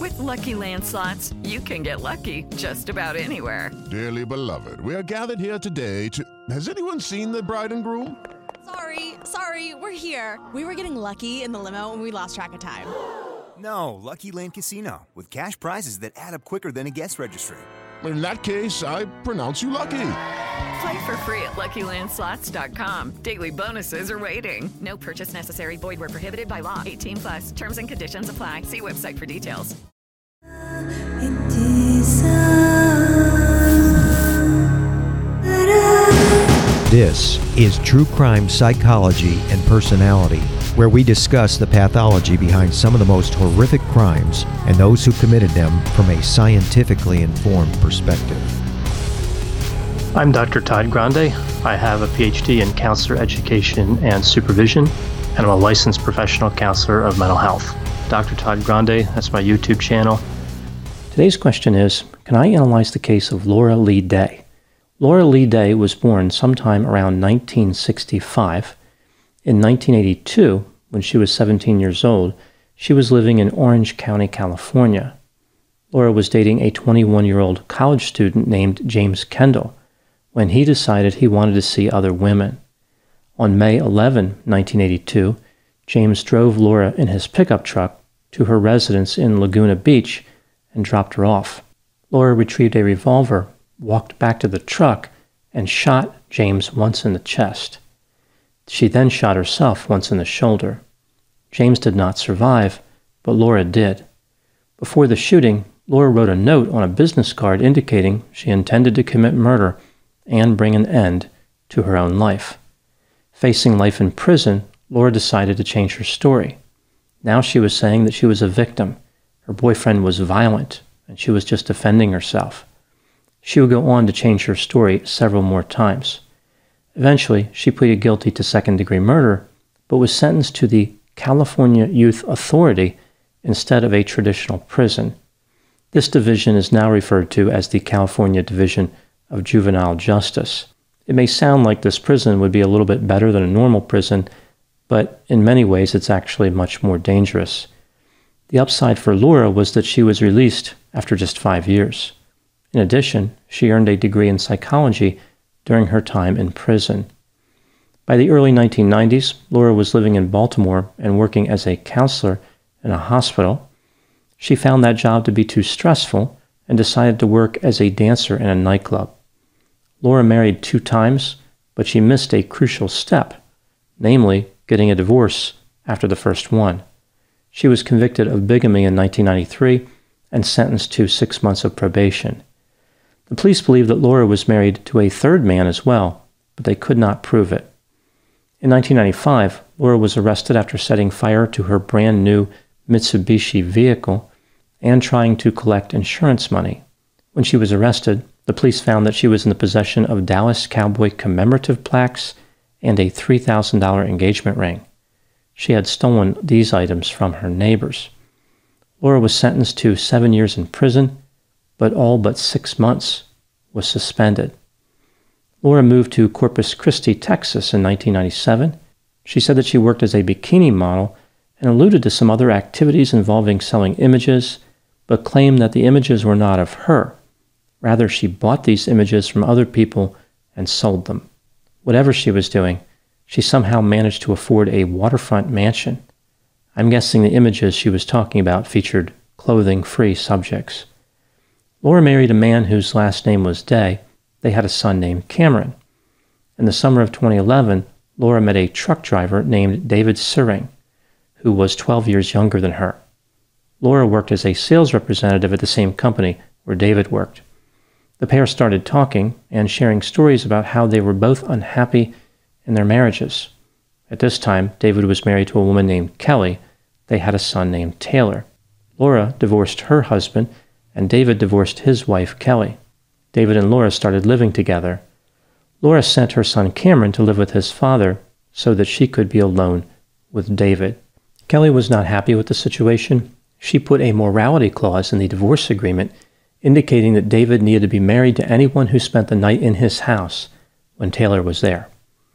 With Lucky Land Slots, you can get lucky just about anywhere. Dearly beloved, we are gathered here today to... Has anyone seen the bride and groom? Sorry, we're here. We were getting lucky in the limo and we lost track of time. No, Lucky Land Casino, with cash prizes that add up quicker than a guest registry. In that case, I pronounce you lucky. Play for free at LuckyLandSlots.com. Daily bonuses are waiting. No purchase necessary. Void where prohibited by law. 18+. Terms and conditions apply. See website for details. This is True Crime Psychology and Personality, where we discuss the pathology behind some of the most horrific crimes and those who committed them from a scientifically informed perspective. I'm Dr. Todd Grande. I have a PhD in counselor education and supervision, and I'm a licensed professional counselor of mental health. Dr. Todd Grande, that's my YouTube channel. Today's question is, can I analyze the case of Laura Lee Day? Laura Lee Day was born sometime around 1965. In 1982, when she was 17 years old, she was living in Orange County, California. Laura was dating a 21-year-old college student named James Kendall when he decided he wanted to see other women. On May 11, 1982, James drove Laura in his pickup truck to her residence in Laguna Beach and dropped her off. Laura retrieved a revolver, walked back to the truck, and shot James once in the chest. She then shot herself once in the shoulder. James did not survive, but Laura did. Before the shooting, Laura wrote a note on a business card indicating she intended to commit murder and bring an end to her own life. Facing life in prison, Laura decided to change her story. Now she was saying that she was a victim. Her boyfriend was violent, and she was just defending herself. She would go on to change her story several more times. Eventually, she pleaded guilty to second-degree murder, but was sentenced to the California Youth Authority instead of a traditional prison. This division is now referred to as the California Division of Juvenile Justice. It may sound like this prison would be a little bit better than a normal prison, but in many ways it's actually much more dangerous. The upside for Laura was that she was released after just 5 years. In addition, she earned a degree in psychology during her time in prison. By the early 1990s, Laura was living in Baltimore and working as a counselor in a hospital. She found that job to be too stressful and decided to work as a dancer in a nightclub. Laura married 2 times, but she missed a crucial step, namely getting a divorce after the first one. She was convicted of bigamy in 1993 and sentenced to 6 months of probation. The police believe that Laura was married to a third man as well, but they could not prove it. In 1995, Laura was arrested after setting fire to her brand new Mitsubishi vehicle and trying to collect insurance money. When she was arrested, the police found that she was in the possession of Dallas Cowboy commemorative plaques and a $3,000 engagement ring. She had stolen these items from her neighbors. Laura was sentenced to 7 years in prison, but all but 6 months was suspended. Laura moved to Corpus Christi, Texas in 1997. She said that she worked as a bikini model and alluded to some other activities involving selling images, but claimed that the images were not of her. Rather, she bought these images from other people and sold them. Whatever she was doing, she somehow managed to afford a waterfront mansion. I'm guessing the images she was talking about featured clothing-free subjects. Laura married a man whose last name was Day. They had a son named Cameron. In the summer of 2011, Laura met a truck driver named David Suring, who was 12 years younger than her. Laura worked as a sales representative at the same company where David worked. The pair started talking and sharing stories about how they were both unhappy in their marriages. At this time, David was married to a woman named Kelly. They had a son named Taylor. Laura divorced her husband, and David divorced his wife, Kelly. David and Laura started living together. Laura sent her son Cameron to live with his father so that she could be alone with David. Kelly was not happy with the situation. She put a morality clause in the divorce agreement indicating that David needed to be married to anyone who spent the night in his house when Taylor was there.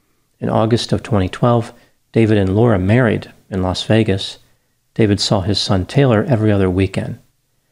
In August of 2012, David and Laura married in Las Vegas. David saw his son Taylor every other weekend.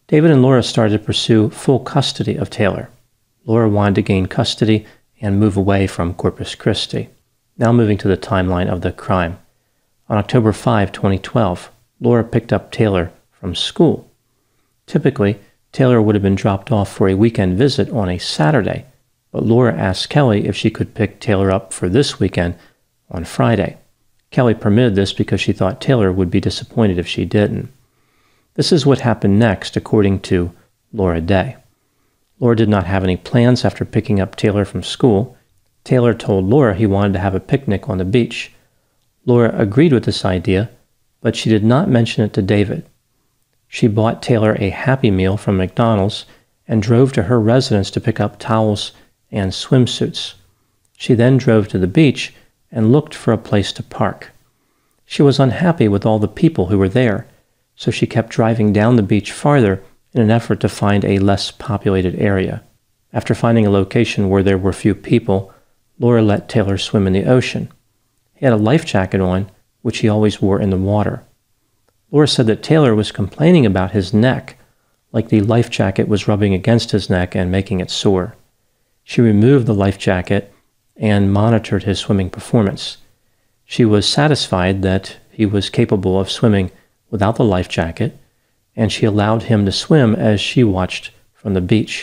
David and Laura started to pursue full custody of Taylor. Laura wanted to gain custody and move away from Corpus Christi. Now moving to the timeline of the crime. On October 5, 2012, Laura picked up Taylor from school. Typically, Taylor would have been dropped off for a weekend visit on a Saturday, but Laura asked Kelly if she could pick Taylor up for this weekend on Friday. Kelly permitted this because she thought Taylor would be disappointed if she didn't. This is what happened next, according to Laura Day. Laura did not have any plans after picking up Taylor from school. Taylor told Laura he wanted to have a picnic on the beach. Laura agreed with this idea, but she did not mention it to David. She bought Taylor a Happy Meal from McDonald's and drove to her residence to pick up towels and swimsuits. She then drove to the beach and looked for a place to park. She was unhappy with all the people who were there, so she kept driving down the beach farther in an effort to find a less populated area. After finding a location where there were few people, Laura let Taylor swim in the ocean. He had a life jacket on, which he always wore in the water. Laura said that Taylor was complaining about his neck, like the life jacket was rubbing against his neck and making it sore. She removed the life jacket and monitored his swimming performance. She was satisfied that he was capable of swimming without the life jacket, and she allowed him to swim as she watched from the beach.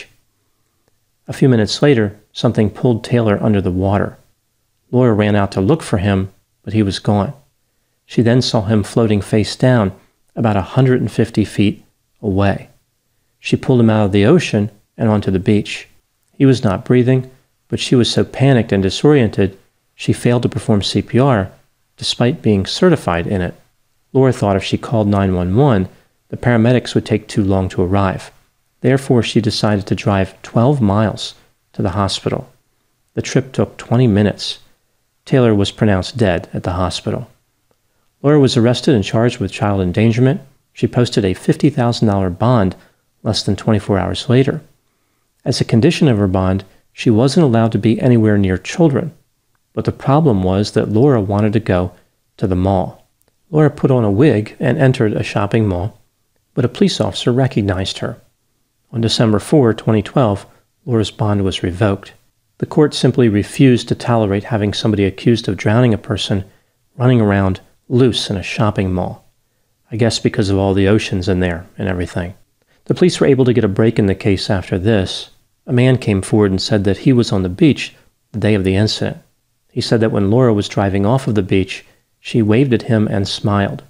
A few minutes later, something pulled Taylor under the water. Laura ran out to look for him, but he was gone. She then saw him floating face down about 150 feet away. She pulled him out of the ocean and onto the beach. He was not breathing, but she was so panicked and disoriented, she failed to perform CPR despite being certified in it. Laura thought if she called 911, the paramedics would take too long to arrive. Therefore, she decided to drive 12 miles to the hospital. The trip took 20 minutes. Taylor was pronounced dead at the hospital. Laura was arrested and charged with child endangerment. She posted a $50,000 bond less than 24 hours later. As a condition of her bond, she wasn't allowed to be anywhere near children. But the problem was that Laura wanted to go to the mall. Laura put on a wig and entered a shopping mall, but a police officer recognized her. On December 4, 2012, Laura's bond was revoked. The court simply refused to tolerate having somebody accused of drowning a person running around loose in a shopping mall. I guess because of all the oceans in there and everything. The police were able to get a break in the case after this. A man came forward and said that he was on the beach the day of the incident. He said that when Laura was driving off of the beach, she waved at him and smiled.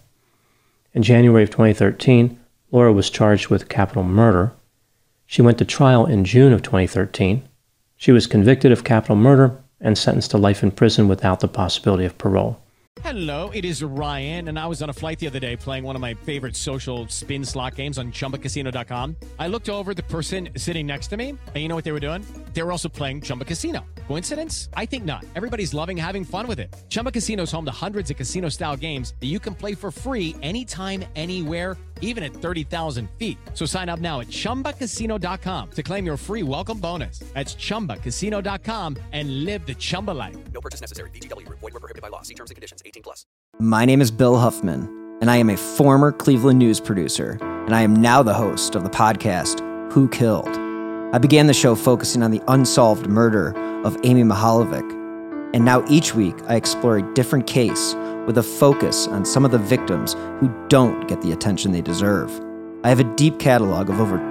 In January of 2013, Laura was charged with capital murder. She went to trial in June of 2013. She was convicted of capital murder and sentenced to life in prison without the possibility of parole. Hello, it is Ryan, and I was on a flight the other day playing one of my favorite social spin slot games on ChumbaCasino.com. I looked over at the person sitting next to me, and you know what they were doing? They were also playing Chumba Casino. Coincidence? I think not. Everybody's loving having fun with it. Chumba Casino is home to hundreds of casino-style games that you can play for free anytime, anywhere, even at 30,000 feet. So sign up now at ChumbaCasino.com to claim your free welcome bonus. That's ChumbaCasino.com and live the Chumba life. No purchase necessary. VGW. Void where prohibited by law. See terms and conditions. 18+. My name is Bill Huffman, and I am a former Cleveland news producer, and I am now the host of the podcast, Who Killed? I began the show focusing on the unsolved murder of Amy Mihaljevic, and now each week I explore a different case with a focus on some of the victims who don't get the attention they deserve. I have a deep catalog of over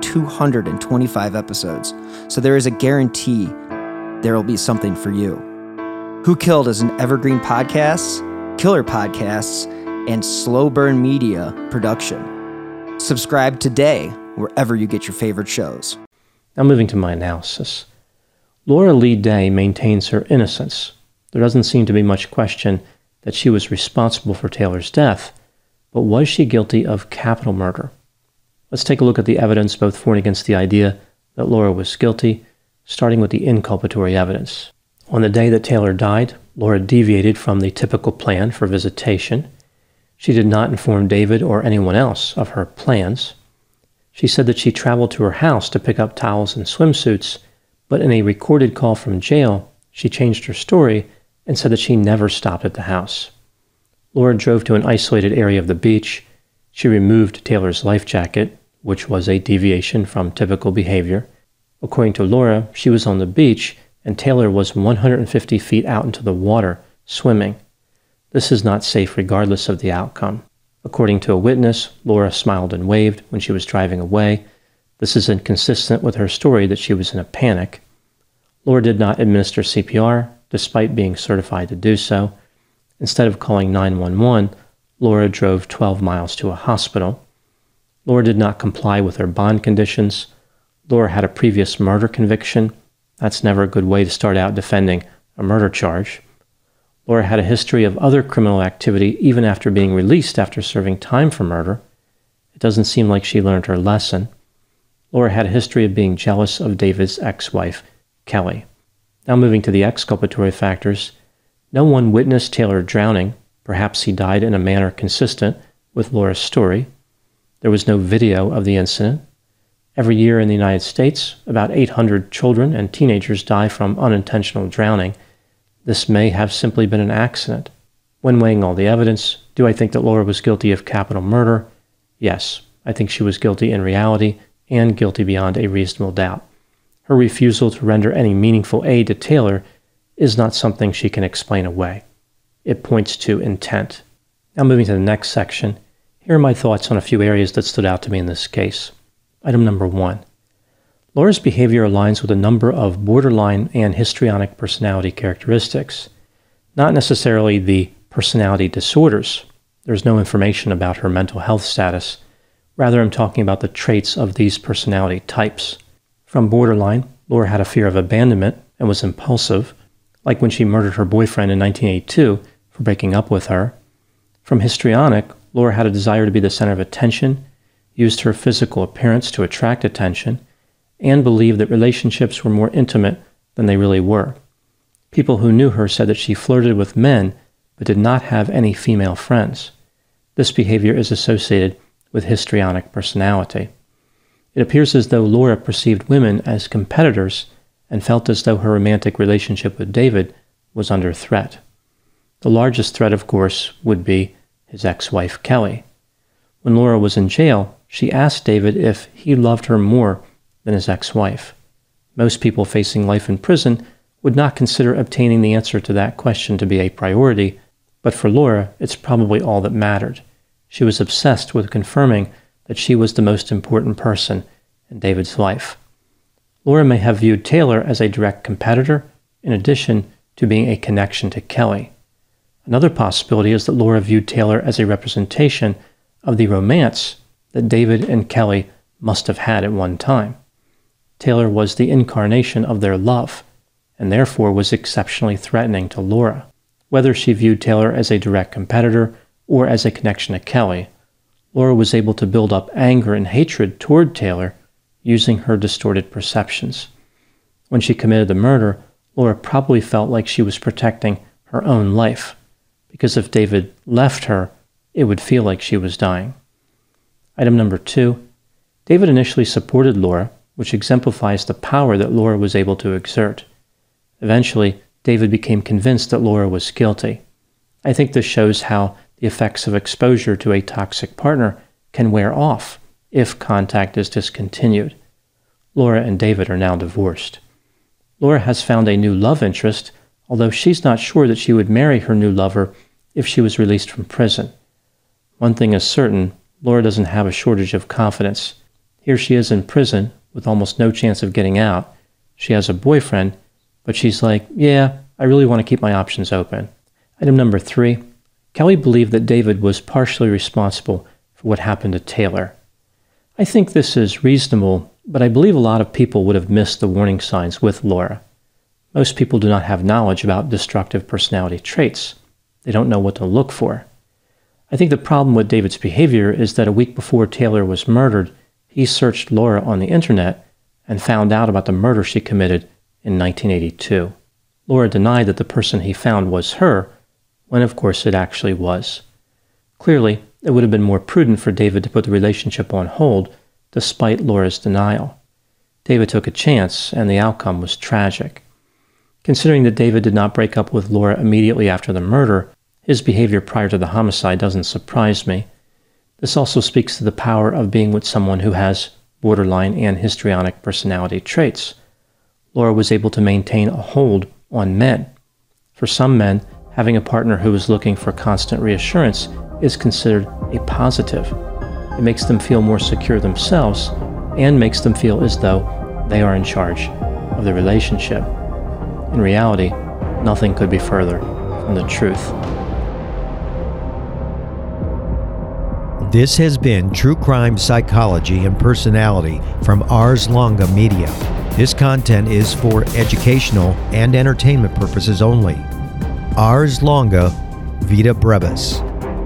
225 episodes, so there is a guarantee there will be something for you. Who Killed is an evergreen podcasts, killer podcasts, and slow burn media production. Subscribe today wherever you get your favorite shows. Now moving to my analysis. Laura Lee Day maintains her innocence. There doesn't seem to be much question that she was responsible for Taylor's death, but was she guilty of capital murder? Let's take a look at the evidence both for and against the idea that Laura was guilty, starting with the inculpatory evidence. On the day that Taylor died, Laura deviated from the typical plan for visitation. She did not inform David or anyone else of her plans. She said that she traveled to her house to pick up towels and swimsuits, but in a recorded call from jail, she changed her story and said that she never stopped at the house. Laura drove to an isolated area of the beach. She removed Taylor's life jacket. which was a deviation from typical behavior. According to Laura, she was on the beach and Taylor was 150 feet out into the water, swimming. This is not safe regardless of the outcome. According to a witness, Laura smiled and waved when she was driving away. This is inconsistent with her story that she was in a panic. Laura did not administer CPR, despite being certified to do so. Instead of calling 911, Laura drove 12 miles to a hospital. Laura did not comply with her bond conditions. Laura had a previous murder conviction. That's never a good way to start out defending a murder charge. Laura had a history of other criminal activity even after being released after serving time for murder. It doesn't seem like she learned her lesson. Laura had a history of being jealous of David's ex-wife, Kelly. Now moving to the exculpatory factors, no one witnessed Taylor drowning. Perhaps he died in a manner consistent with Laura's story. There was no video of the incident. Every year in the United States, about 800 children and teenagers die from unintentional drowning. This may have simply been an accident. When weighing all the evidence, do I think that Laura was guilty of capital murder? Yes, I think she was guilty in reality and guilty beyond a reasonable doubt. Her refusal to render any meaningful aid to Taylor is not something she can explain away. It points to intent. Now moving to the next section, here are my thoughts on a few areas that stood out to me in this case. Item number 1. Laura's behavior aligns with a number of borderline and histrionic personality characteristics, not necessarily the personality disorders. There's no information about her mental health status. Rather, I'm talking about the traits of these personality types. From borderline, Laura had a fear of abandonment and was impulsive, like when she murdered her boyfriend in 1982 for breaking up with her. From histrionic, Laura had a desire to be the center of attention, used her physical appearance to attract attention, and believed that relationships were more intimate than they really were. People who knew her said that she flirted with men but did not have any female friends. This behavior is associated with histrionic personality. It appears as though Laura perceived women as competitors and felt as though her romantic relationship with David was under threat. The largest threat, of course, would be his ex-wife, Kelly. When Laura was in jail, she asked David if he loved her more than his ex-wife. Most people facing life in prison would not consider obtaining the answer to that question to be a priority, but for Laura, it's probably all that mattered. She was obsessed with confirming that she was the most important person in David's life. Laura may have viewed Taylor as a direct competitor, in addition to being a connection to Kelly. Another possibility is that Laura viewed Taylor as a representation of the romance that David and Kelly must have had at one time. Taylor was the incarnation of their love, and therefore was exceptionally threatening to Laura. Whether she viewed Taylor as a direct competitor or as a connection to Kelly, Laura was able to build up anger and hatred toward Taylor using her distorted perceptions. When she committed the murder, Laura probably felt like she was protecting her own life, because if David left her, it would feel like she was dying. Item number 2, David initially supported Laura, which exemplifies the power that Laura was able to exert. Eventually, David became convinced that Laura was guilty. I think this shows how the effects of exposure to a toxic partner can wear off if contact is discontinued. Laura and David are now divorced. Laura has found a new love interest, although she's not sure that she would marry her new lover if she was released from prison. One thing is certain, Laura doesn't have a shortage of confidence. Here she is in prison with almost no chance of getting out. She has a boyfriend, but she's like, yeah, I really want to keep my options open. Item number 3, Kelly believed that David was partially responsible for what happened to Taylor. I think this is reasonable, but I believe a lot of people would have missed the warning signs with Laura. Most people do not have knowledge about destructive personality traits. They don't know what to look for. I think the problem with David's behavior is that a week before Taylor was murdered, he searched Laura on the internet and found out about the murder she committed in 1982. Laura denied that the person he found was her, when of course it actually was. Clearly, it would have been more prudent for David to put the relationship on hold, despite Laura's denial. David took a chance, and the outcome was tragic. Considering that David did not break up with Laura immediately after the murder, his behavior prior to the homicide doesn't surprise me. This also speaks to the power of being with someone who has borderline and histrionic personality traits. Laura was able to maintain a hold on men. For some men, having a partner who is looking for constant reassurance is considered a positive. It makes them feel more secure themselves and makes them feel as though they are in charge of the relationship. In reality, nothing could be further from the truth. This has been True Crime Psychology and Personality from Ars Longa Media. This content is for educational and entertainment purposes only. Ars Longa Vita Brevis.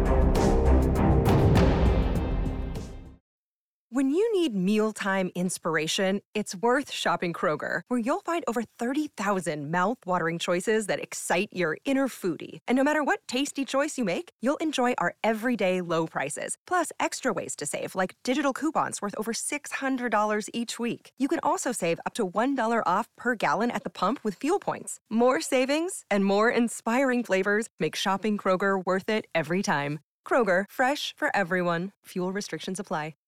When you need mealtime inspiration, it's worth shopping Kroger, where you'll find over 30,000 mouth-watering choices that excite your inner foodie. And no matter what tasty choice you make, you'll enjoy our everyday low prices, plus extra ways to save, like digital coupons worth over $600 each week. You can also save up to $1 off per gallon at the pump with fuel points. More savings and more inspiring flavors make shopping Kroger worth it every time. Kroger, fresh for everyone. Fuel restrictions apply.